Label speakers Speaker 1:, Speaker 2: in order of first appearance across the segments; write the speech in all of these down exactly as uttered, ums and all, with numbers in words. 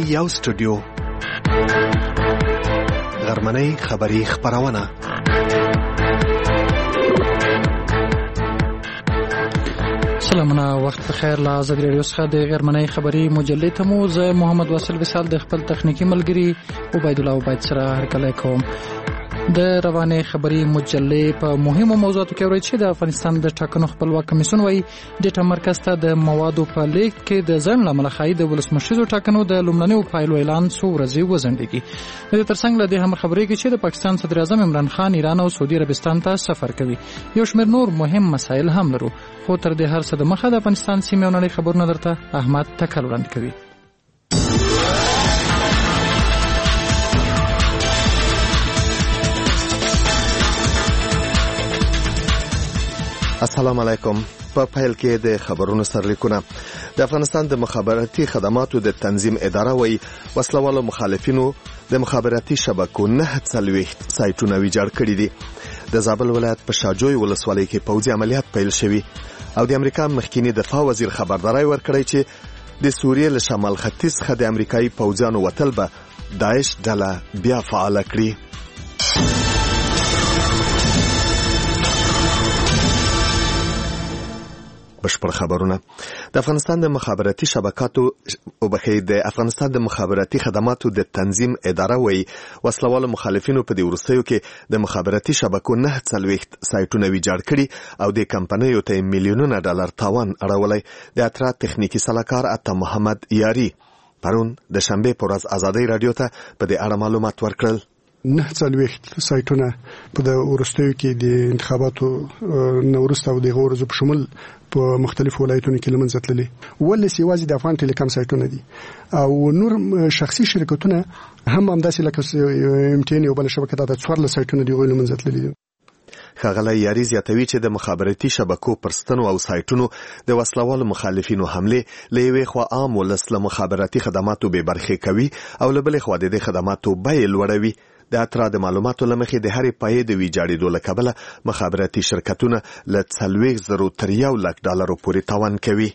Speaker 1: یو سټوډیو غرمنۍ خبری خبرونه
Speaker 2: سلامونه وخت بخیر. لا زګ ریډیو څخه د غرمنۍ خبری مجلې ته مو زه محمد واصل وصال د خپل تخنیکی ملګری عبید الله عبید سره هرکلی کوم. د روانه خبری مجلې په مهمو موضوعاتو کې اورئ چې د افغانستان د ټاکنو خپلواک کمیسیون وايي ډیټا مرکز ته د موادو په لیک کې د ځنډ له امله ښایي د ولسمشریزو ټاکنو د لومړنیو پایلو اعلان څو ورځې وځنډېږي. د دې ترڅنګ له دې هم خبرېږي چې د پاکستان صدر اعظم عمران خان ایران او سعودي عربستان ته سفر کوي. یو شمېر نور مهم مسایل هم لرو، خو تر دې هر څه د مخه د افغانستان سیمې او نړۍ خبرونه درته احمد تکل وړاندې کوي.
Speaker 1: السلام علیکم. په پیل کې د خبرونو سرلیکونه. د افغانستان د مخابراتي خدماتو د تنظیم اداره وایي وسلوالو مخالفینو د مخابراتي شبکو نه څلوېښت سایټونه ویجاړ کړي دي. د زابل ولایت په شاجوی ولسوالۍ کې پوځي عملیات پیل شوي او د امریکا مخکینی دفاع وزیر خبرداري ورکړی چې د سوریې له شمال ختیځ څخه د امریکایي پوځیانو وتل به داعش ډله بیا فعال کړي. بشپړ خبرونه. د افغانستان د مخابراتي شبکاتو او بخې د افغانستان د مخابراتي خدماتو د تنظیم اداره وایي وسلوالو مخالفینو په دې وروستیو کې د مخابراتي شبکو نه څلوېښت سایټونه ویجاړ کړي او د کمپنیو ته میلیونونه ډالر تاوان اړولی. د اترا تخنیکی سلاکار عطا محمد یاری پرون د شنبه پر ورځ ازادي رادیو ته په دې اړه معلومات ورکړل.
Speaker 3: نه څلوېښت سایټونه په د ورستیو کې د انتخاباتو نورست او د غورزو په شمول په مختلفو ولایتونو کې لمنځه تللي. ولې سیوازي د افغان ټیلیکام سایټونه دي او نور شخصي شرکتونه هم همداسې لکه ام ټي ان یو بل شبکه د څوارلس سایټونه دی غوښنه لمنځه تللي دي.
Speaker 1: ښاغلی یاری زیاتوي چې د مخابراتي شبکو پرستنو او سایټونو د وسلوالو مخالفینو حمله له یوې خوا عام ولس له مخابراتي خدماتو بې برخې کوي او له بلې خوا د دې خدماتو بیې لوړوي. د اترا د معلوماتو لمخې د هرې پایې د ویجاړېدو له کبله مخابراتي شرکتونه له څلوېښت زرو تر یو لک ډالرو پورې تاوان کوي.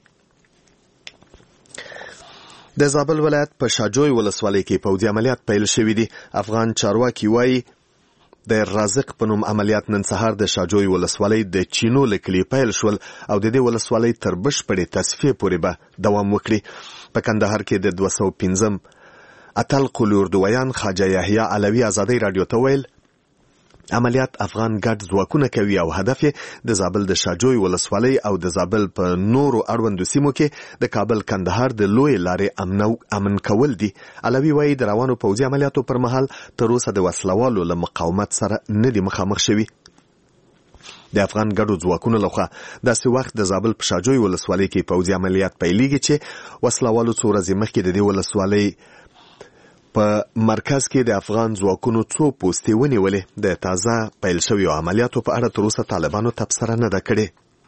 Speaker 1: د زابل ولایت په شاجوی ولسوالۍ کې پوځي عملیات پیل شوي دي. افغان چارواکي وایي د رازق په نوم عملیات نن سهار د شاجوی ولسوالۍ د چینو له کلي پیل شول او د دې ولسوالۍ تر بشپړې تصفیې پورې به دوام وکړي. په کندهار کې د دوه سوه پنځم اتل قلوردویان خواجه یحیی علوی ازادي رادیو ته ویل عملیات افغان ګډ ځواکونه کوي او هدف یې د زابل د شاجوی ولسوالۍ او د زابل په نورو اړوندو سیمو کې د کابل کندهار د لوی لارې امن کول دي. علوی وایي د روانو پوځي عملیاتو پر مهال تر اوسه د وسلوالو له مقاومت سره نه دي مخامخ شوي. د افغان ګډو ځواکونو لخوا داسې وخت د زابل په شاجوی ولسوالۍ کې پوځي عملیات پیلېږي چې وسلوالو څو ورځې مخکې د دې ولسوالۍ په مرکز کې د افغان ځواکونو څو پوستې ونیولې. د تازه پیل شویو عملیاتو په اړه تر اوسه طالبانو تبصره نه ده کړې.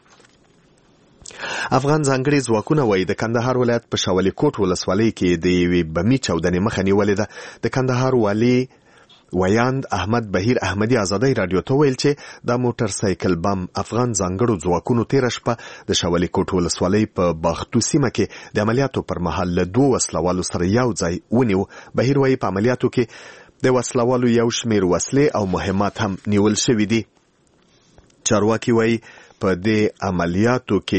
Speaker 1: افغان ځانګړي ځواکونه وایي د کندهار ولایت په شاولي کوټ ولسوالۍ کې د یوې بمي چاودنې مخه نیولې ده. د کندهار والي ویاند احمد بهیر احمدی ازادي رادیو ته ویل چې دا موټر سایکل بم افغان ځانګړو ځواکونو تیر شپه د شاولي کوټ ولسوالۍ په باختو سیمه کې د عملیاتو پر مهال له دوه وسلوالو سره یو ځای ونیو. بهیر وایي په عملیاتو کې د وسلوالو یو شمېر وسلې او مهمات هم نیول شوي دي. چارواکي وایي په دې عملیاتو کې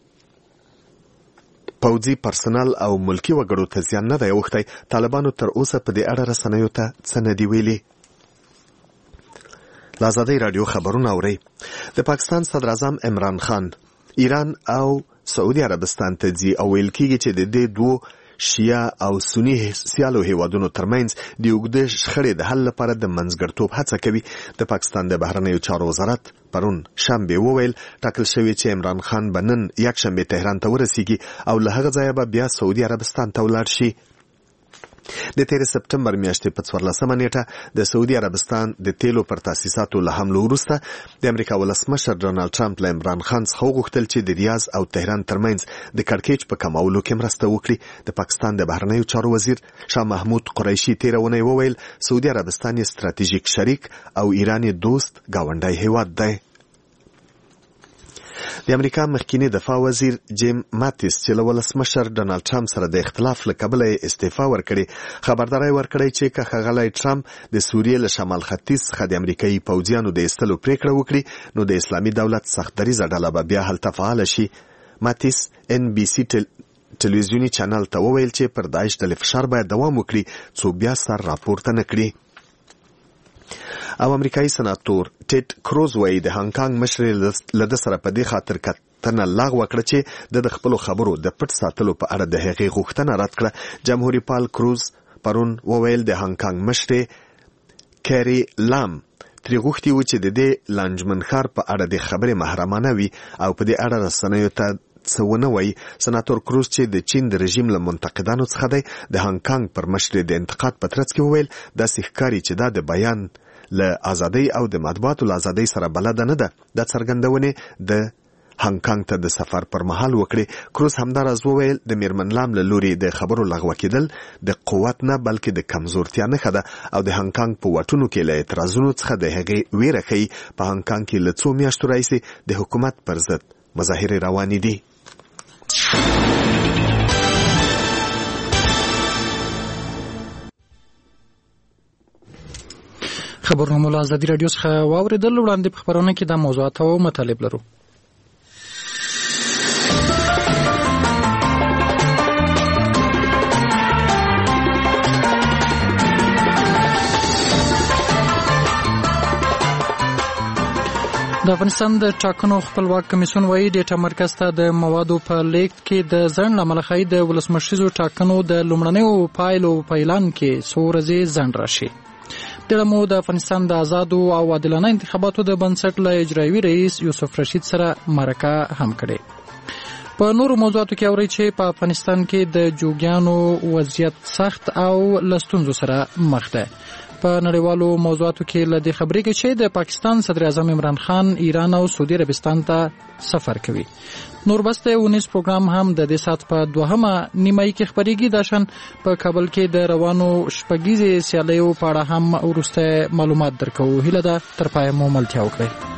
Speaker 1: پوځي پرسنل او ملکی وګړو ته زیان نه دی اوښتی. طالبانو تر اوسه په دې اړه رسنیو ته څه نه دي ویلي. له ازادۍ راډیو خبرونه اورئ. د پاکستان صدر اعظم عمران خان ایران او سعودي عربستان ته ځي او ویل کېږي چې د دې دوو شیعه او سنی سیالو هیوادونو ترمنځ د اوږدې شخړې د حل لپاره د منځګړتوب هڅه کوي. د پاکستان د بهرنیو چارو وزارت پرون شنبه وویل ټاکل شوی چې عمران خان به نن یکشنبه تهران ته ورسیږي او له هغه ځایه به بیا سعودي عربستان ته ولاړ شي. د تیر سپتمبر میاشتې په څوارلسمه نیټه د سعودي عربستان د تیلو پر تاسیساتو له حملو وروسته د امریکا ولسمشر ډونالد ټرمپ له عمران خان څخه وغوښتل چې د ریاض او تهران ترمنځ د کړکېچ په کمولو کې مرسته وکړي. د پاکستان د بهرنیو چارو وزیر شاه محمود قریشي تیر اونۍ وویل سعودي عربستان یې ستراتیژیک شریک او ایران یې دوست ګاونډی هیواد دی. د امریکا مخکینی دفاع وزیر جیم ماتیس چې له ولسمشر ډانلډ ټرمپ سره د اختلاف له کبله استعفا ورکړي خبرداری ورکړی چې که ښاغلی ټرمپ د سوریې له شمال ختیځ څخه د امریکایي پوځیانو د ایستلو پریکړه وکړي نو د اسلامي دولت سخت دریځه ډله به بیا هلته فعاله شي. ماتیس ان بي سي ټلویزیوني چینل ته وویل چې پر داعش ډلې فشار باید دوام وکړي څو بیا سر راپورته نه کړي. او امریکایي سناتور ټیډ کروز وایي د هانګ کانګ مشر له ده سره په دې خاطر کتنه لغوه کړه چې د خپلو خبرو د پټ ساتلو په اړه د هغې غوښتنه رد کړه. جمهوریت پال کروز پرون وویل د هانګ کانګ مشرې کیری لام ترې غوښتي و چې د دې لانجمن ښار په اړه د خبرې محرمانه وي او په دې اړه رسنیو ته څه ونه وایي. سناتور کروز چې د چین د رژیم له منتقدانو څخه دی د هانګ کانګ پر مشرې د انتقاد په ترڅ کې وویل داسې ښکاري چې دا د بیان له ازادۍ او د مطبوعاتو له ازادۍ سره بلده نه ده. د څرګندونې د هانګ کانګ ته د سفر پر مهال وکړي. کروز همداراز وویل د میرمن لام له لوري د خبرو لغوه کېدل د قوت نه بلکې د کمزورتیا نښه ده او د هانګ کانګ په واټونو کې له اعتراضونو څخه د هغې ویره ښیي. په هانګ کانګ کې له څو میاشتو راهیسې د حکومت پر ضد مظاهرې روانې دي.
Speaker 2: خبرونه مو له ازادي راډیو څخه واورېدل. وړاندې په خبرونه کې دا موضوعات او مطالب لرو. د افغانستان د ټاکنو خپلواک کمیسیون وایي ډیټا مرکز ته د موادو په لیږد کې د ځنډ له امله ښایي د ولسمشریزو ټاکنو د لومړنیو پایلو په اعلان کې څو ورځې ځنډ راشي. دغه مو د افغانستان د آزادو او عادلانه انتخاباتو د بنسټ له اجرایوي رئیس یوسف رشید سره مرکه هم کړې. په نورو موضوعاتو کې اورئ چې په افغانستان کې د جوګیانو وضعیت سخت او له ستونزو سره مخ ده. په نړیوالو موضوعاتو کې له دې خبرې کې چې د پاکستان صدر اعظم عمران خان ایران او سعودي عربستان ته سفر کوي. نور بسته ونیس پروګرام هم د دې سات په دوهمه نیمایي کې خبرېږي. دا شان په کابل کې د روانو شپږیزې سیالیو په اړه هم وروسته معلومات درکو. هیله ده تر پایه مو ملتیا وکړئ.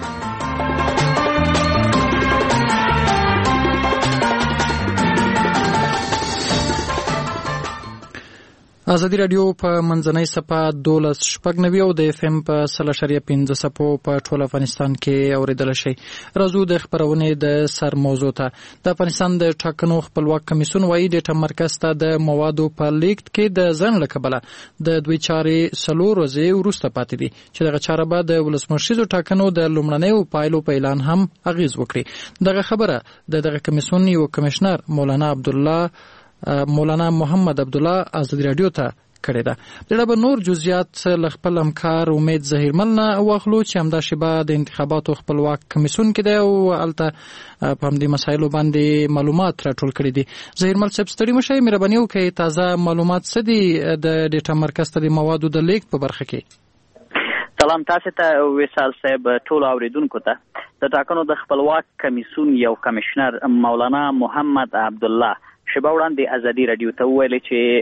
Speaker 2: ازادي راډیو په منځنۍ صفحه دولس شپږ نوي او د اف ام په سل اشاریه پنځه صفحو په ټول افغانستان کې اوریدل شي. راځو د خبرونې د سر موضوع ته. د افغانستان د ټاکنو خپلواک کمیسیون وایي ډیټا مرکز ته د موادو په لیږد کې د ځنډ له کبله د دوی چارې څلور ورځې وروسته پاتې دي چې دغه چاره به د ولسمشریزو ټاکنو د لومړنیو پایلو په اعلان هم اغیز وکړي. دغه خبره د دغه کمیسیون یو کمشنر مولانا عبدالله مولانا محمد عبدالله ازادي راډیو ته کړې ده. دغه به نور جزئیات له خپل همکار امید ظهیرمل نه واخلو چې همدا شیبه د انتخاباتو خپلواک کمیسیون کې دی او هلته په همدې مسایلو باندې معلومات راټول کړي دي. ظهیرمل صاحب ستړي مه شئ، مهرباني وکړئ تازه معلومات څه دي د ډیټا مرکز ته د موادو د لیږد په برخه کې؟
Speaker 4: سلام تاسو ته وصال صاحب، ټول اوریدونکو ته. د ټاکنو د خپلواک کمیسیون یو کمشنر مولانا محمد عبدالله شبه وړاندې ازادي راډیو ته وویل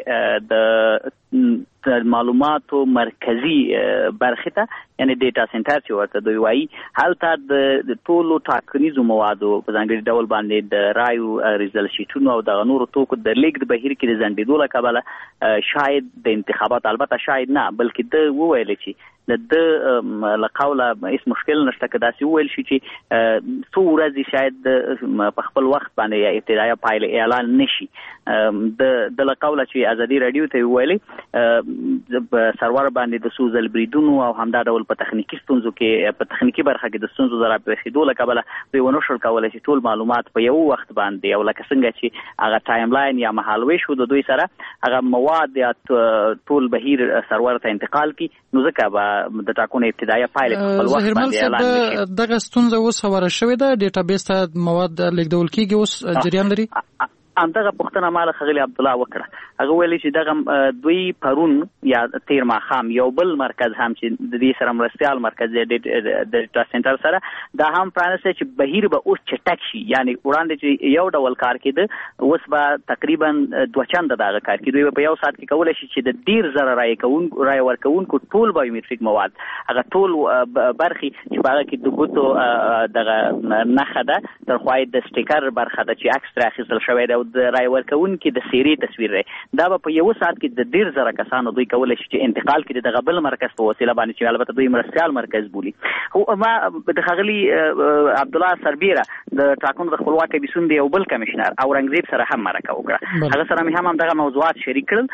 Speaker 4: چې د معلوماتو مرکزی برخه ته یعنی ډیټا سنټر چې ورته دوی وایي هلته د ټولو ټاکنیزو موادو په ځانګړي ډول باندې د رایو ریزل شیټونو او د نورو توکو د لیږد بهیر کې د ځنډېدو له کبله شاید د انتخابات البته شاید نه بلکې د وویل چې د له قوله هیڅ مشکل نشته که داسې وویل شي چې څو ورځې شاید په خپل وخت باندې ابتدایه پایله اعلان نشي. د له قوله چې ازادي راډیو ته وویلې په سرور باندې د څو ځل بریدونو او همدا ډول په تخنیکي ستونزو کې په تخنیکي برخه کې د ستونزو د راپېښېدو له کبله دوی ونه شول کولی چې ټول معلومات په یو وخت باندې او لکه څنګه چې هغه ټایم لاین یا مهالویش و د دوی سره هغه مواد یا ټول بهیر سرور ته انتقال کی نو ځکه به د ټاکنو ابتدایي پایله په خپل وخت باندې اعلان نشي.
Speaker 2: دغه ستونزه اوس هواره شوې ده، ډیټابیس ته مواد لیږدول کېږي، اوس جریان لري.
Speaker 4: همدغه پوښتنه مال خغلی عبد الله وکړه. هغه ویل چې دغه دوی پرون یا تیر ماښام یو بل مرکز هم چې د دې سره مرستيال مرکز د ډیټا سنټر سره دا هم پرانسته چې بهیر به اوس چټک شي، یعنی وړاندې چې یو ډول کار کېده اوس به تقریبا دوه چنده دغه کار کېدو په یو ساعت کې کولای شي چې د ډیر زره رای کوون رای ورکوونکو ټول بایومټریک مواد هغه ټول برخي چې هغه کې د ګوتو دغه نخه ده تر خوای د سټیکر برخه ده چې اکسترا اخیستل شوی دی او د رای ورکوونکو د سيري تصویر دی. دا په یو ساعت کې د ډیر زره کسانو دوی کولای شي چې انتقال کړي دغه بل مرکز په وسیله باندې چې البته دوی مرستيال مرکز بولي. خو ما د خغلی عبد الله سربیره د ټاکنو د خپلواک کمیسیون دی یو بل کمشنر اورنګزیب سره هم مرکه وکړه. هغه سره مې هم دغه موضوعات شریک کړل.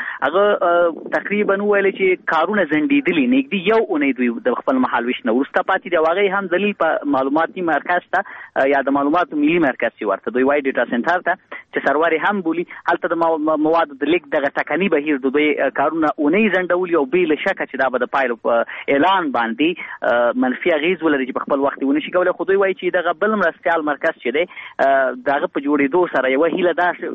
Speaker 4: هغه تقریبا ویل چې کارونه زندیدلی نګدي یو اونۍ دوی د خپل محل وښ نه ورسته پاتې دی. هغه هم دلیل په معلوماتي مرکز ته یا د معلوماتو ملي مرکز چې ورته دوی وای ډیټا سنټر ته چې سرور هم بولی هلته د مواد د لیک دغه ټکنی بهیر د دوی کارونه اونۍ زندول او بیل شک چې دا به د پایلو اعلان باندې منفي اغیز ولري چې په خپل وخت ونشي کولای. خو دوی وایي چې دغه بل مرستيال مرکز چې دی دغه په جوړېدو سره یو هیله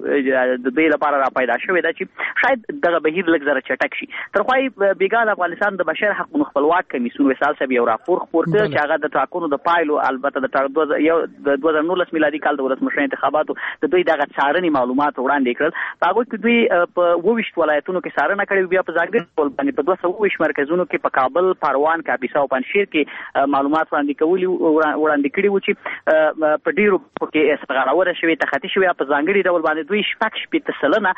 Speaker 4: ده د دوی لپاره را پیدا شوې ده چې شاید دغه بهیر لږ زره چټک شي. تر خوای بیګال افغانستان د بشر حقوقو خپلواک کمیسیون وسال صاحب یو راپور خپور کړ چې هغه د ټاکنو د پایلو البته د یو د دوه زره نولس میلادي کال د ولسمشر انتخاباتو د دوی دغه څارنې معلومات وړاندې کړل. هغه کې دوی په وویشت ولایتونو کې څارنه کړې بیا په ځانګړي ډول باندې په دوه سوه ویشت مرکزونو کې په کابل، پروان، کاپیسا او پنځشیر کې معلومات وړاندې کولی وړاندې کړي و چې په ډیرو کې استغراوره شوی تخطي شوی په ځانګړي ډول باندې دوی شپږ شپږ سلنه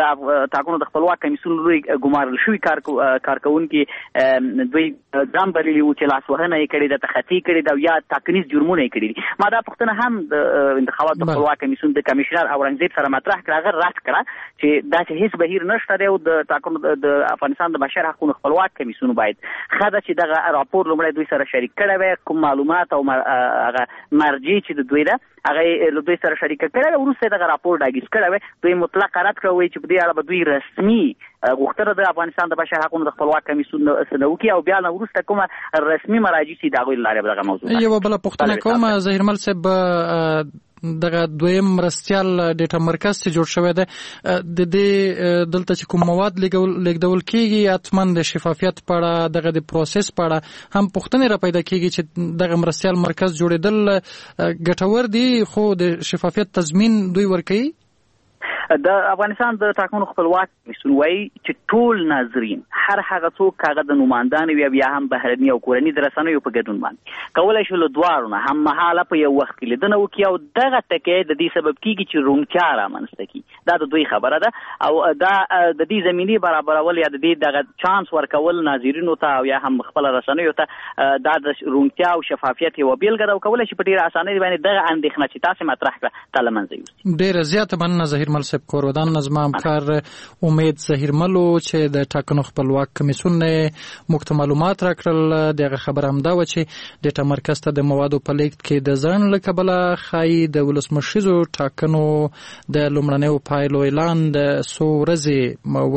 Speaker 4: د ټاکنو د خپلواک کمیسیون لوی ګمارل شوی کار کارکونکي دوی ځان بللی و چې لاسوهنه یې کړې د تخطي کړي دا یا تکنیز جرمونه یې کړي. ما دا پوښتنه هم د انتخاباتو د خپلواک کمیسیون د کمشنر اورنګزیب سره مطرح کړه. هغه رد کړه چې دا چې هیڅ بهیر نشته دی او د ټاکنو د افغانستان د بشر حقوقو خپلواک کمیسیون باید خاطر چې دغه راپور لومړی دوی سره شریک کړي وي کوم معلومات او هغه مرجع چې د دوی ده هغه له دوی سره شریک کړي او وروسته دغه راپور ډاګیز کړي وي دوی مطلق رد کړی چې په دې اړه به دوی رسمي غوښتنه د افغانستان د بشر حقوقو د خپلواک کمیسیون سنوکي او بیا نو وروسته کومه رسمي مراجع سي دغه لاره دغه موضوع
Speaker 2: یو بل پوښتنه کوم ظاهرمل صاحب دغه دویم مرستيال ډیټا مرکز چې جوړ شوی دی د دې دلته چې کوم مواد لیږدول کیږي اتمن د شفافیت په اړه دغه د پروسس په اړه هم پوښتنې را پیدا کیږي چې دغه مرستيال مرکز جوړېدل ګټور دي خو د شفافیت تضمین دوی ورکوي.
Speaker 4: د افغانستان د ټاکنو خپلواک کمیسیون وایي چې ټول ناظرین هر هغه څوک هغه د نوماندان وي بیا هم بهرني او کورني د رسنیو په ګډون باندې کولای شي له دواړو نه هم مهاله په یو وخت کې لیدنه وکړي او دغه ټکی د دې سبب کیږي چې روڼتیا رامنځته کړي. دا د دوی خبره ده او دا د دې زمینی برابرول یا د دې دغه چانس ورکول ناظرینو ته او یا هم خپل رسنیو ته دا د روڼتیا او شفافیت یو بیلګه ده او کولای شي په ډیره اسانۍ باندې دغه اندېښنه چې تاسو مطرح کړه تل منځي وي.
Speaker 2: ډیره زیاته مننه ظاهرمل صاحب کورودان نظم همکار امید ظاهرملو چې د ټاکنو خپلواک کمیسیون نه مخته معلومات راکړل. دغه خبر هم دا و چې ډیټا مرکز ته د موادو په لیکت کې د ځان لکبله خای د ولسمشرو ټاکنو د لومړنیو پایلو اعلان د څو ورځې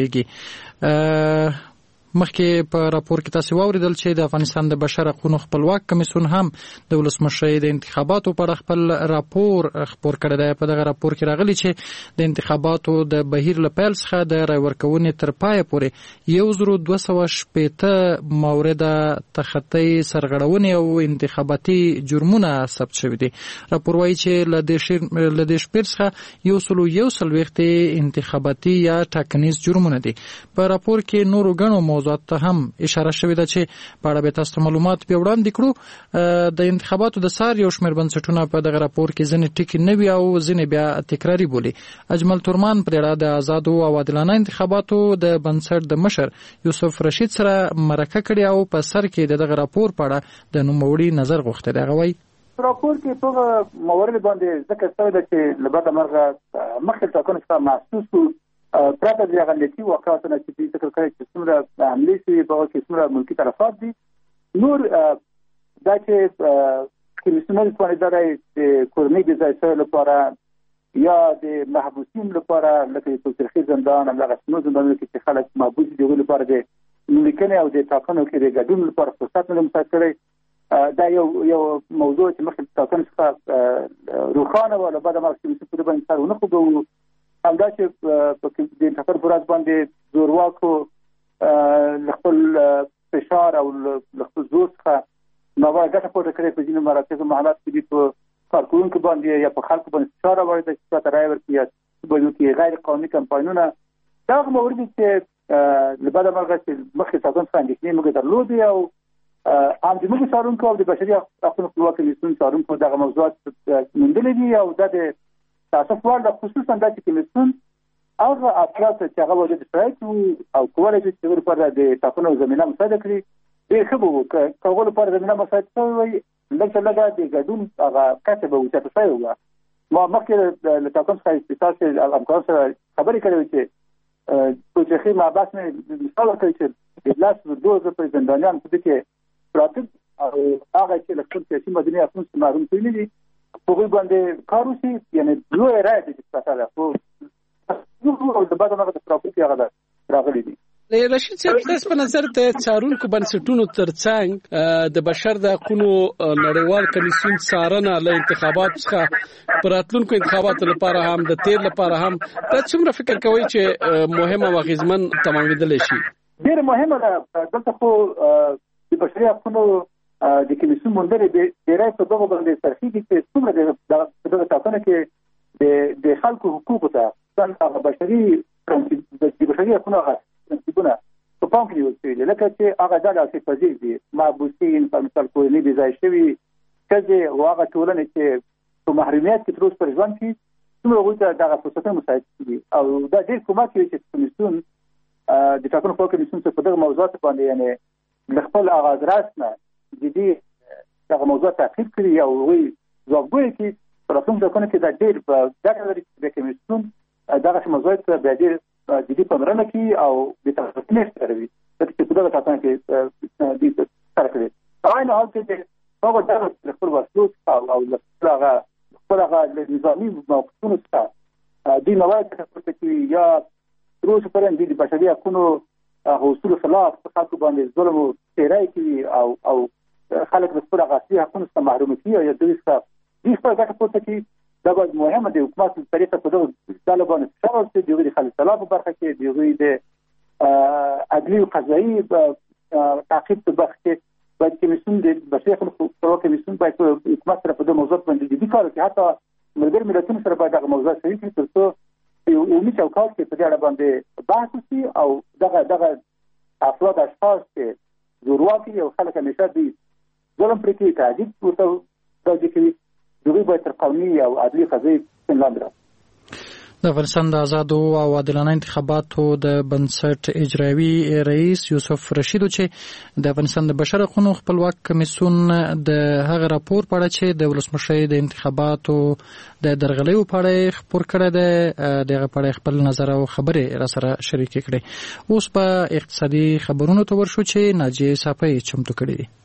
Speaker 2: وزندېږي. مخکې په راپور کې تاسو واوریدل چې د افغانستان د بشر حقوقو خپلواک کمیسیون هم د ولسمشر د انتخاباتو په اړه خپل راپور خپور کړی دی. په دغه راپور کې راغلی چې د انتخاباتو د بهیر له پیل څخه د رای ورکونې تر پایه پورې یو زر دوه سوه شپېته مورده تخطی سرغړونې او انتخاباتي جرمونه ثبت شوي دي. راپور وایي چې له دې شمېر څخه یو سل یو څلوېښت انتخاباتي یا ټاکنیز جرمونه دي. په راپور کې نورو ګڼو موضوعاتو ته هم اشاره شوې ده چې په اړه به تاسو معلومات بیا وړاندې کړو. د انتخاباتو د سار یو شمېر بنسټونه په دغه راپور کې ځینې ټکي نه وي او ځینې بیا تکراري بولي. اجمل تورمان پر اړه د آزادو او عادلانه انتخاباتو د بنسټ د مشر یوسف رشید سره مرکه کړې او په سر کې دغه راپور په اړه د نوموړي نظر غوښته دی. هغه وایي
Speaker 5: راپور کې په موارد باندې ذکر شوی ده چې لبعد مرغه مخکې ټاکنو څخه محسوس پرته د غلطي واقعاتو چې دوی ذکر کړی چې څومره حملې شوي په هغه کې څومره ملکي تلفات دي. نور دا چې کمیسیونر توانیدلی د کورنۍ د ځای سویو لپاره یا د محبوسین لپاره لکه د تاوتریخي زندان همدغه شنو زندانونو کې چې خلک محبوس دي د هغوی لپاره د لیکنې او د ټاکنو کې د ګډون لپاره فرصت نه دی مساعد کړی. دا یو یو موضوع چې مخکې ټاکنو څخه روښانه وه. له بعده مرغه کمیسیون په دې باندې سر ونه خوځوو همدا چې په د ټاکنو پر ورځ باندې زورواکو خپل فشار او خپل زور څخه نوې ګټه پورته کړې په ځینو مراکزو محلات کې دي په کارکونکو باندې یا په خلکو باندې فشار راوړي چې تاسو راي ورکړي یا په کې غیر قانوني کمپاینونه دا مورد چې لبدا مرغه چې مخکې تاسو څنګه کې موږ درلودي او ام د موږ څارونکو او د بشري حقوقو خپلواک کمیسیون څارونکو دغه موضوعات موندلې دي او د تاسو په اړه خصوصا د کمیسیون هغه افراد چې هغه وجه شرایط او کولای شي چې ورپاره د تاکنو زمينه مساعده کړي ډېر ښه وو کول پر زمينه مساعده کوي لکه لکه د ګډون هغه کتابه و چې تاسو یو ما مخکې له تاسو څخه تاسو الامکان سره خبرې کړې چې په ځخې ما بس نه مثال کوي چې د لاس د دوه په زندانیان په کې پراته او هغه چې له خپل سیاسي مدني حقوقو څخه محروم کړي دي په غوږ باندې کار وشي یعنی دوه راځي چې تاسو نو د بعد هغه د پراپرټي هغه راغلي دي
Speaker 6: رشید صاحب تاسو په نظر د څارونکو بنسټونو ترڅنګ د بشر د حقوقو نړیوال کمیسیون څارنه له انتخاباتو څخه پراتلونکو انتخاباتو لپاره هم د تیر لپاره هم تاسو څومره فکر کوئ چې مهمه او غیزمن تمامېدل شي؟
Speaker 5: ډېر مهمه ده دلته خو د بشري حقوقو د کمیسیون مونږ د ډیرای په دغه باندې ترخیږي چې څومره د دغه تاسو کې د خلکو حقوقو ته څنګه بشري د بشري حقوقو څنګه په پام کې وځي لکه چې هغه د لاسې پذیر دي محبوسین په مثال کولنی دي ځای شوی چې واغه ټولنه چې په محرومیت کې تر اوسه پر ژوند کې څومره وګړي دغه فرصتونه مساعد دي او دا ډېر کومک کوي چې کمیسیون د ټاکنو په کمیسیون څخه په دغه موضوعات باندې یعنی خپل آغاز راسنه جدي دغه موضوع تعقیب کړي او وی ځوابګوي کې پر کوم ځکه چې دا ډېر په دغه لري چې کمیسیون دغه موضوعات به ډېر جدي پاملرنه کوي او د تفصیل سره وي چې په دغه تاسو کې د سره کوي عین حال کې هغه د خپل وسلو او او هغه خپل هغه د نظامي موقفونو څخه د مواد څخه کوي یا روز پرند د بشري حقوقو اصول خلاف خاطر باندې ظلم او تیرای کوي او او خلک د خپل غاصبي حقوقو څخه محروم کوي یا د څه د خپل ګټه پورته کوي دا به مهمه د حکومت په طریقه په دغه طالبانو څخه چې دوی د خلک سلام په برخه کې دوی د عدلي او قضایي تعقیب په برخه کې باید کمیسیون د بشري حقوقو کمیسیون باید حکومت سره په دغه موضوع باندې د کار کوي حتی ملګر ملتونو سره باید دغه موضوع شریک کړي ترڅو یو یو چوکاټ کې په دې اړه باندې بحث وشي او دغه دغه افراد اشخاص چې زورواکي او خلک همیشه دي ظلم پرې کوي تعذیب ورته راځي کوي دوی باید تر قانوني او عدلي قضایي لاندې راځي.
Speaker 2: د افغانستان د آزادو او عادلانه انتخاباتو د بنسټ اجرایوي رئیس یوسف رشیدو چې د افغانستان د بشر حقوقو خپلواک کمیسیون د هغه راپور په اړه چې د ولسمشر د انتخاباتو د درغلیو په اړه خبر کړی دی دغه په اړه خپل نظر او خبرې را سره شریک کړي. اوس په اقتصادي خبرونو ته ورشو چې ناجیه صافی چمتو کړي دي.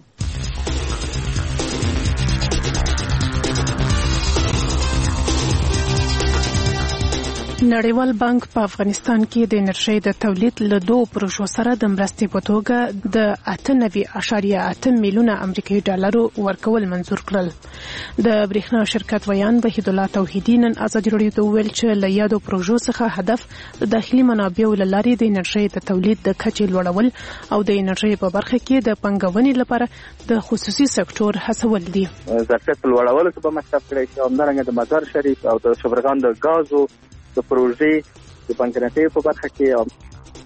Speaker 7: نړیوال بانک په افغانستان کې د انرژي د تولید له دوه پروژو سره د مرستې په توګه د اته نوي اعشاریه اته میلیونه امریکایي ډالرو ورکول منزور کړل. د برېښنا شرکت ویان وحید الله توحیدی نن ازادي راډیو ته ویل چې له یادو پروژو څخه هدف د داخلي منابعو له لارې د انرژي د تولید د کچې لوړول او د انرژي په برخه کې د پنګونې لپاره د خصوصي سکتور هڅول دي.
Speaker 4: ظرفیت لوړولو ته به مصرف کړی شي او همدارنګه د مزار شریف او د شبرغان د غازو د پروژې د بانکناتي په برخه کې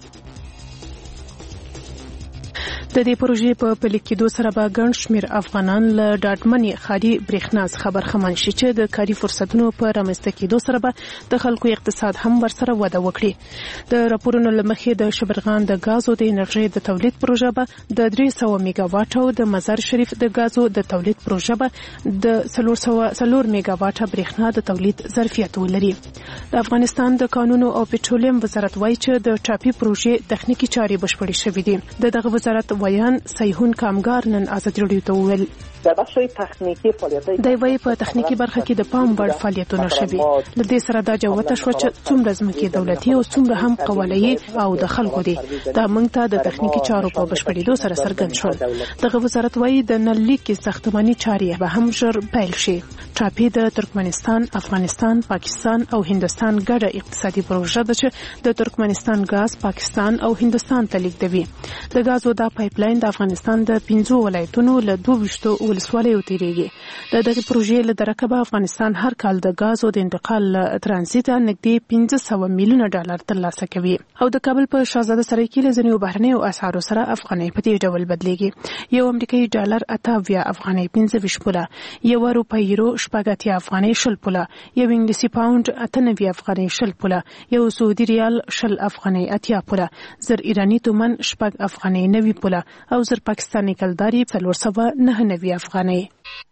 Speaker 7: د دې پروژې په پلي کېدو سره به ګڼ شمېر افغانان له ډاډمنې ښاري برېښنا څخه برخمن شي چې د کاري فرصتونو په رامنځته کېدو سره به د خلکو اقتصاد هم ورسره وده وکړي. د راپورونو له مخې د شبرغان د غازو د انرژۍ د تولید پروژه به د درې سوه میګا واټ او د مزار شریف د غازو د تولید پروژه به د څلور سوه څلور میګا واټ برېښنا د تولید ظرفیت ولري. د افغانستان د کانونو او پټرولیم وزارت وایي چې د ټاپي پروژې تخنیکی چارې بشپړې شوې دي. د دغه وزارت ویان سیهون کامګار نن ازادي راډیو ته وویل
Speaker 8: در بخش تخنیکی فعالیت‌های
Speaker 7: د وی په تخنیکی برخه کې د پام وړ فعالیتونه شوي. د دې سره دا جوته شو چې څومره ځمکې دولتي او څومره هم قوالي او د خلکو دي. دا موږ ته د تخنیکی چارو په بشپړېدو سره څرګند شول. دغه وزارت وایي د نل لیکې ساختماني چارې به هم ژر پیل شي. ټاپي د ترکمنستان، افغانستان، پاکستان او هندستان ګډه اقتصادي پروژه ده چې د ترکمنستان غاز پاکستان او هندستان ته لیږدوي. د غازو دا پایپلاین د افغانستان د پنځو ولایتونو له دوه ویشتو ولسوالیو تیریږي. د دغه پروژې له درکبه افغانستان هر کال د غازو د انتقال ترانزیت نږدې پنځه سوه میلیونه ډالر ترلاسه کوي. او د کابل په شاهزاده سرای کې له ځینو بهرنیو اسعارو سره افغانۍ په دې ډول بدلیږي. یو امریکایي ډالر اته اویا افغانۍ پنځه ویشت پوله، یو روپۍ یورو شپږ اتیا افغانۍ شل پوله، یو انګلیسي پاوند اته نوي افغانۍ شل پوله، یو سعودي ریال شل افغانۍ اتیا پوله، زر ایرانی تومن شپږ افغانۍ نوي پوله او زر پاکستاني کلداري څلور سوه نهه نوي افغانۍ.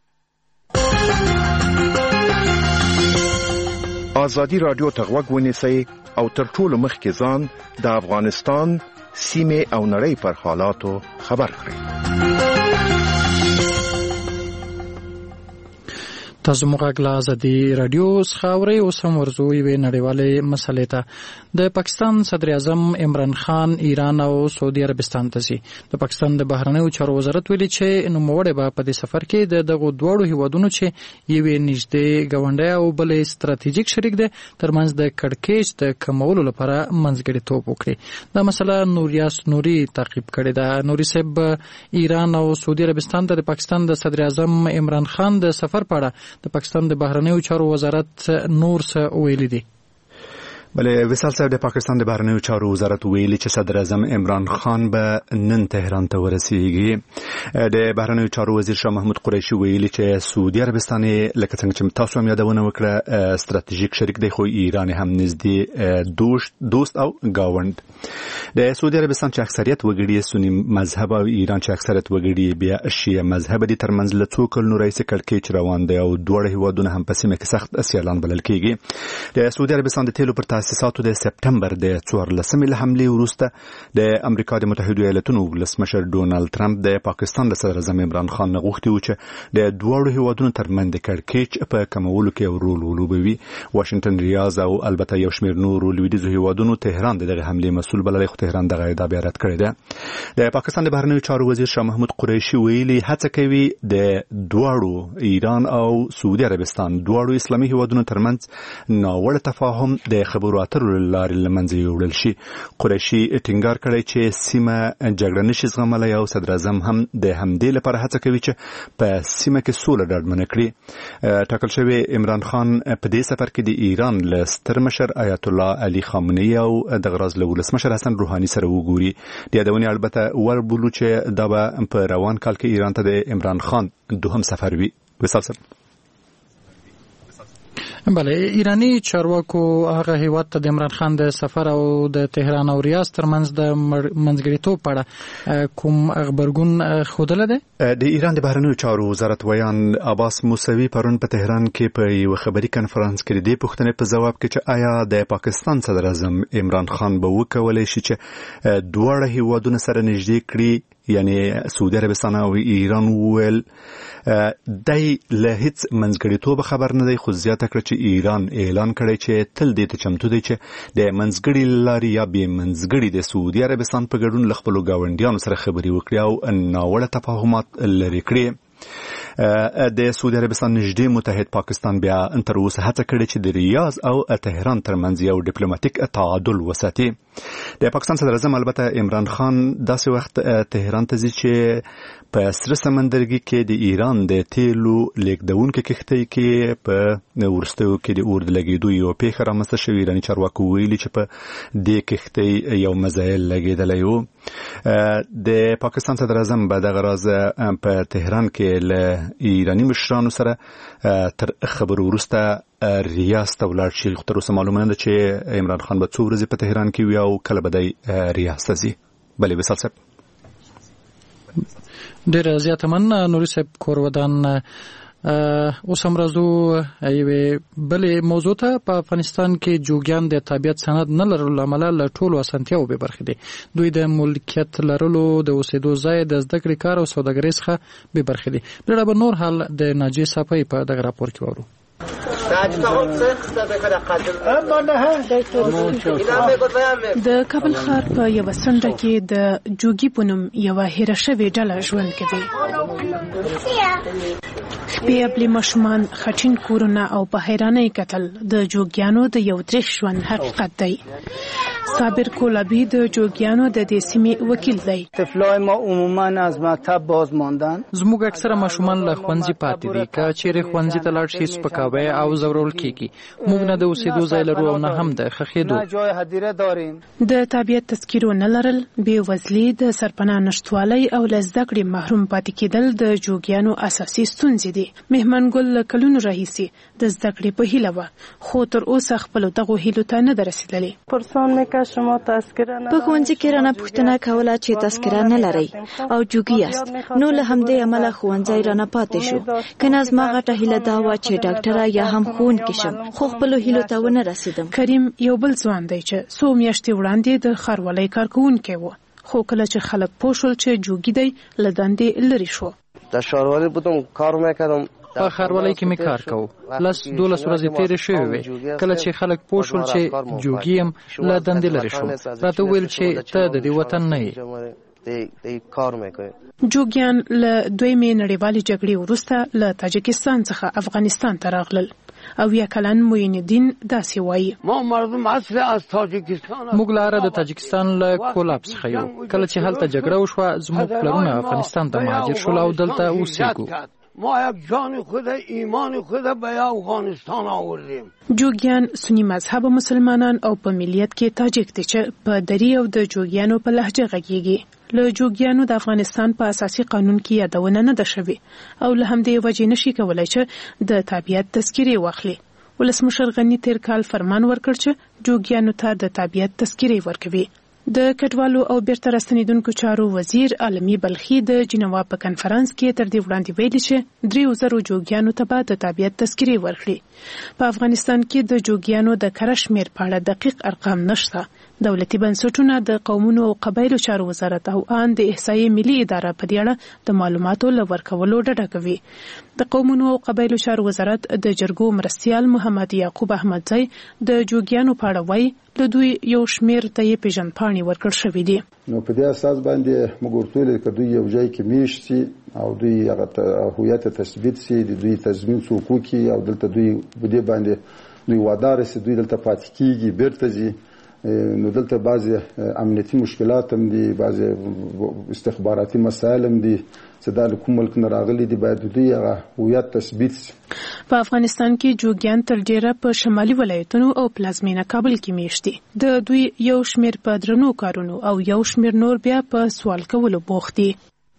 Speaker 9: ازادي رادیو ته غوږ ونیسئ او تر ټولو مخکې ځان د افغانستان سیمې او نړۍ پر حالاتو خبر کړئ.
Speaker 2: تاسو موږ غلا ازادي رادیو څخه اوس هم ورزو یوې نړیوالې مسلې ته. د پاکستان صدر اعظم عمران خان ایران او سعودي عربستان ته ځي. د پاکستان د بهرنیو چارو وزارت ویلي چې نوموړی به په دې سفر کې د دغو دواړو هیوادونو چې یوې نږدې ګاونډی او بلې ستراتیژیک شریک دی ترمنځ د کړکېچ د کمولو لپاره منځګړیتوب وکړي. دا مسله نوریاس نوري تعقیب کړې ده. نوري صاحب ایران او سعودي عربستان ته د پاکستان د صدر اعظم عمران خان د سفر په اړه د پاکستان د بهرنیو چارو وزارت نور څه ویلي دي؟
Speaker 10: بله وصال صاحب د پاکستان د بهرنیو چارو وزارت ویلي چې صدر اعظم عمران خان به نن تهران ته ورسیږي. د بهرنیو چارو وزیر شاه محمود قریشي ویلي چې سعودي عربستان لکه څنګه چې تاسو هم یادونه وکړه ستراتیژیک شریک دی، خو ایران هم نږدې دوست دوست او گاوند. د سعودي عربستان چې اکثریت وګړي سنی مذهب او ایران چې اکثریت وګړي بیا شیعه مذهب دي ترمنځ له څو کلونو راهیسې کړکېچ روان دی او دوه هیوادونه هم په سیمه کې سخت سیالان بلل کېږي. د سعودي عربستان د تیلو پر تاسیساتو د سپټمبر د څوارلسمې له حملې وروسته د امریکا د متحده ایالاتونو ولسمشر ډونالد ټرمپ د پاکستان د صدر اعظم عمران خان غوښتي و چې د دوه هیوادونو ترمنځ د کړکېچ په کمولو کې یو رول ولوبوي. واشنگټن، ریاض او البته یو شمېر نورو لویدیځو هیوادونو تهران دغه حملې مسؤل بللی، خو تهران دغه ادعا بیا رد کړې ده. د پاکستان د بهرنیو چارو وزیر شاه محمود قریشي ویلي هڅه کوي د دواړو ایران او سعودي عربستان دواړو اسلامي هیوادونو ترمنځ ناوړه تفاهم د خبرو اترو لارې لمنځه یوړل شي. قریشي ټینګار کړی چې سیمه جګړه نشي زغملی او صدر اعظم هم د همدې لپاره هڅه کوي چې په سیمه کې سوله ډاډمنه کړي. ټاکل شوی عمران خان په دې سفر کې د ایران له ستر مشر آیت الله علي خامنه‌ای او د غراز له ولسمشر حسن روحاني سره وګوري. د یادونې البته وربولو چې دا به په روان کال کې ایران ته د عمران خان دوهم سفر وي. وصال صاحب
Speaker 2: بله، ایرانی چارواکو هغه هیواد ته د عمران خان د سفر او د تهران او ریاض ترمنځ د منځګړیتوب په اړه کوم خبرګون ښودلی دی؟
Speaker 10: د ایران د بهرنیو چارو وزارت ویان عباس موسوي پرون په تهران کې په یو خبري کنفرانس کې د پوښتنې په ځواب کې چې آیا د پاکستان صدر اعظم عمران خان به وکولای شي چې دواړه هیوادونه سره نږدې کړي، یعنی سعودي عربستان او ایران، ویل دای له هیڅ منځګړیتوب خبر نه دی، خو زیاته کړه چې ایران اعلان کړی چې تل دې ته چمتو دی چې د منځګړي لارې یا بې منځګړي د سعودي عربستان په ګډون له خپلو ګاونډیانو سره خبرې وکړي او ناوړه تفاهمات لرې کړي. د سعودي عربستان نږدې متحد پاکستان بیا تر اوسه هڅه کړې چې د ریاض او تهران ترمنځ یو ډیپلوماټیک تعادل وساتي. د پاکستان صدر اعظم البته عمران خان داسې وخت تهران ته ځي چې په سره سمندرګي کې د ایران د تیلو لیږدونکو کښتۍ کې په وروستیو کې د اور د لګېدو یو پیښه رامنځته شوې. ایراني چارواکو ویلي چې په دې کښتۍ یو مزایل لګېدلی و. د پاکستان صدر اعظم به دغه راز په تهران کې له ایرانی مشرانو سره تر خبرو وروسته ریاض ته ولاړ شي. خو تر اوسه معلومه نه ده چې عمران خان به څو ورځې په تهران کې وي او کله به دی ریاض ته ځي. بلې وصال صاحب
Speaker 2: ډېره زیاته مننه. نوري صاحب کور ودان اوس هم راځو یوې بلې موضوع ته. په افغانستان کې جوګیان د تابعیت سند نه لرلو له امله له ټولو اسانتیاوو بې برخې دي. دوی د ملکیت لرلو، د اوسېدو ځای، د زده کړې کار او سوداګرۍ څخه بې برخې دي. بلې به نور حال د ناجیې صافۍ په دغه راپور کې واورو.
Speaker 7: د کابل ښار په یو سنډه کې د جوګي په نوم یوه هیره شوې ډله ژوند کوي. شپې خپلې ماشومان خټین کورونه او په حیرانۍ کتل د جوګیانو د یو درش ژوند حقیقت دی. صابر کولابی د جوګیانو د دې سیمې وکیل دی.
Speaker 11: طفلای ما عموما از مکتب باز ماندن.
Speaker 2: زموږ اکثره ماشومان له ښوونځي پاتې دي. که چیرې ښوونځي ته لاړ شي سپکاوی او ځورول کیږي. موږ نه د اوسېدو ځای لرو او نه هم د ښخېدو. د تابعیت تذکیرو نه لرل، بې وزلي، د سرپناه نشتوالی او له زده کړې محروم پاتې کېدل د جوګیانو اساسي ستونزې دي. مهمن ګل له کلونو راهیسې د زده کړې په هیله وه، خو تر اوسه خپلو دغو هیلو ته نه ده رسېدلې.
Speaker 12: په ښوونځي کې رانه پوښتنه کوله چې تذکره نه لرئ او جوګي یاست، نو له همدې امله ښوونځی رانه پاتې شو. که نه زما غټه هیله دا وه چې ډاکټره یا هم ښوونکې شم، خو خپلو هیلو ته ونه رسېدم.
Speaker 7: کریم یو بل ځوان دی چې څو میاشتې وړاندې د ښاروالۍ کارکوونکی و، خو کله چې خلک پوه شول چې جوګي دی له دندې لرې شو.
Speaker 13: در ښاروالۍ بودم کار میکردم.
Speaker 2: په ښاروالۍ کې مې کار کوو. لس دولس ورځې تېرې شوې وې. کله چې خلک پوه شول چې جوګي یم له دندې لرې شوم. راته وویل چې ته د دې وطن نه یې.
Speaker 7: جوګیان له دویمې نړیوالې جګړې وروسته له تاجکستان څخه افغانستان ته راغلل. او یا کلن معین الدین داسې وایي:
Speaker 2: موږ لاره د تاجکستان له کولاب څخه یو. کله چې هلته جګړه وشوه زموږ پلرونه افغانستان ته مهاجر شول او دلته اوسېږو.
Speaker 14: ما یک جان خود ایمان خود به افغانستان آوردیم.
Speaker 7: جوګیان سنی مذهب مسلمانان او په ملیت کې تاجک دي چې په دری او د جوګیانو په لهجه غږیږي. له جوګیانو د افغانستان په اساسي قانون کې یادونه نه ده شوې او له همدې وجې نشي کولای چې د تابعیت تذکیرې واخلي. ولسمشر غني تیر کال فرمان ورکړ چې جوګیانو ته د تابعیت تذکیرې ورکوي. د کډوالو او بیرته راستنیدونکو چارو وزیر عالمي بلخي د جنوا په کنفرانس کې تر دې وړاندې ویلي چې دریو زرو جوګیانو ته به د تابعیت تذکیرې ورکړي. په افغانستان کې د جوګیانو د کره شمېر په اړه دقیق ارقام نشته. دولتي بنسټونه د قومونو او قبایلو چارو وزارت او ان د احصایې ملي اداره په دې اړه د معلوماتو له ورکولو ډډه کوي. د قومونو او قبایلو چارو وزارت د جرګو مرستیال محمد یعقوب احمدزی د جوګیانو په اړه وایي له دوی یو شمېر ته یې پیژندپاڼې ورکړل شوې دي.
Speaker 15: نو په دې اساس باندې موږ ورته که دوی یو ځای کې میشت سي او دوی هغه هویت تثبیت سي، د دوی تضمین حقوقي او دلته دوی بده باندې دوی وادار سي، دوی دلته پاتې کیږي، بیرته ځي. نو دلته بعضی امنیتي مشکلات هم دي، بعضی استخباراتي مسایل هم دي چې دا له کوم ملک نه راغلي دي، باید دوی هغه هویت تثبیت شي.
Speaker 7: په افغانستان کې جوګیان تر ډیره په شمالي ولایتونو او پلازمینه کابل کې میشت دي. د دوی یو شمېر په درنو کارونو او یو شمېر نور بیا په سوال کولو بوخت دي.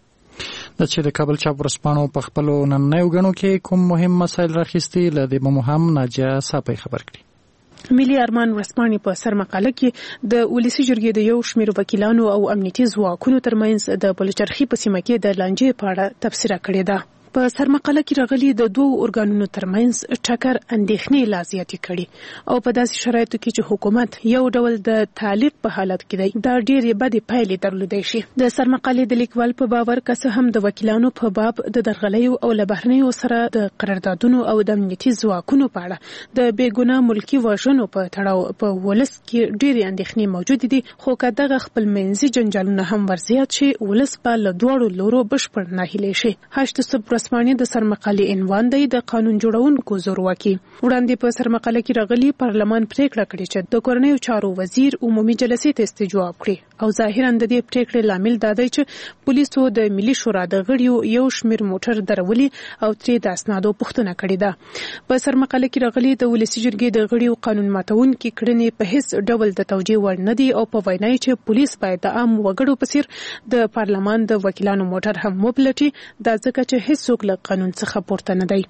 Speaker 2: د چې د کابل چاپ ورسپانو په خپلو نننیو غنو کې کوم مهم مسایل راخیستي له دې به مهم ناجیه صافۍ خبر کړي.
Speaker 7: ملي ارمان ورسپانې په سر مقاله کې د ولسی جرګې د یو شمېر وکیلانو او امنیتي ځواکونو ترمنځ د بلوچرخي په سیمه کې د لانجې په اړه تبصره کړې ده. په سر مقاله کې راغلي د دوه ارګانونو ترمنځ ټکر اندېښنې لا زیاتې کړي او په داسې شرایطو کې چې حکومت یو ډول د تعلیق په حالت کې دی، دا ډېرې بدې پایلې درلودای شي. د سر مقالې د لیکوال په باور که څه هم د وکیلانو په باب د درغلیو او له بهرنیو سره د قراردادونو او د امنیتي ځواکونو په اړه د بېګناه ملکي وژنو په تړاو په ولس کې ډېرې اندېښنې موجودې دي، خو که دغه خپلمنځي جنجالونه هم ورزیات شي ولس به له دواړو لورو بشپړ ناهیلی شي. هشت صبح ورځپاڼې د سرمقالې عنوان دی د قانون جوړونکو زورواکي. وړاندې په سرمقاله کې راغلي پارلمان پریکړه کړې چې د کورنیو چارو وزیر عمومي جلسې ته استجواب کړي او ظاهرا د دې پریکړې لامل دا دی چې پولیسو د ملي شورا د غړیو یو شمېر موټر درولي او ترې د اسنادو پوښتنه کړې ده. په سرمقاله کې راغلي د ولسی جرګې د غړیو قانون ماتونکي کړنې په هیڅ ډول د توجیه وړ نه دي او په وینا چې پولیس باید د عام وګړو په څیر د پارلمان د وکیلانو موټر هم وپلټي، دا ځکه چې هیڅوک له قانون څخه پورته نه دی.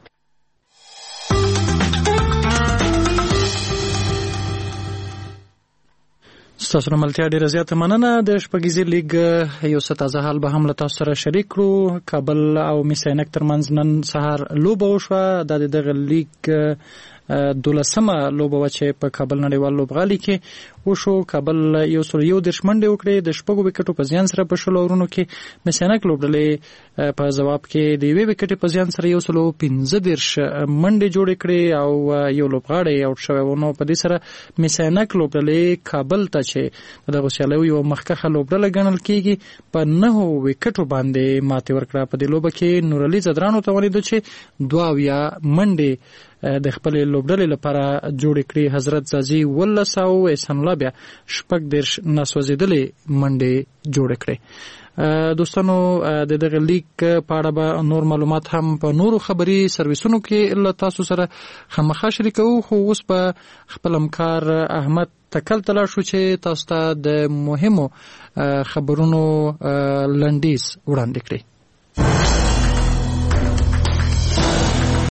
Speaker 2: تاسو نو ملتیا ډیره زیاته مننه. د شپږیزې لیګ یو څه تازه حال به هم له تاسو سره شریک کړو. کابل او میسینک ترمنځ نن سهار لوبه وشوه. د دغه لیګ دولسمه لوبه و چې په کابل نړیوال لوبغالي کې وشو. کابل یو سل یو درش منډې وکړې د شپږو وکټو په زیان سره په شلو اورونو کې. میسینک لوبډلې په ځواب کې د یوې وکټې په زیان سره یو سل پنځه درش منډې جوړې کړې او یو لوبغاړی اوټ شوی و. نو په دې سره میسینک لوبډلې کابل ته چې دغه سیالیو یو مخکښه لوبډله ګڼل کېږي په نهو وکټو باندې ماتې ورکړه. په دې لوبه کې نورعلي زدرانو ته ولیدو چې دوه اویا منډې د خپل لوبډلې لپاره جوړ کړي. حضرت زازي ولس او احسان الله بیا شپږ درش نسوځېدلې منډې جوړ کړي. دوستانو د دغه لیګ په اړه به نور معلومات هم په نورو خبري سرویسونو کې له تاسو سره خامخا شریکو. خو اوس په خپل همکار احمد تکل تلا شو چې تاسو ته د مهمو خبرونو لنډیز وړاندې کړي.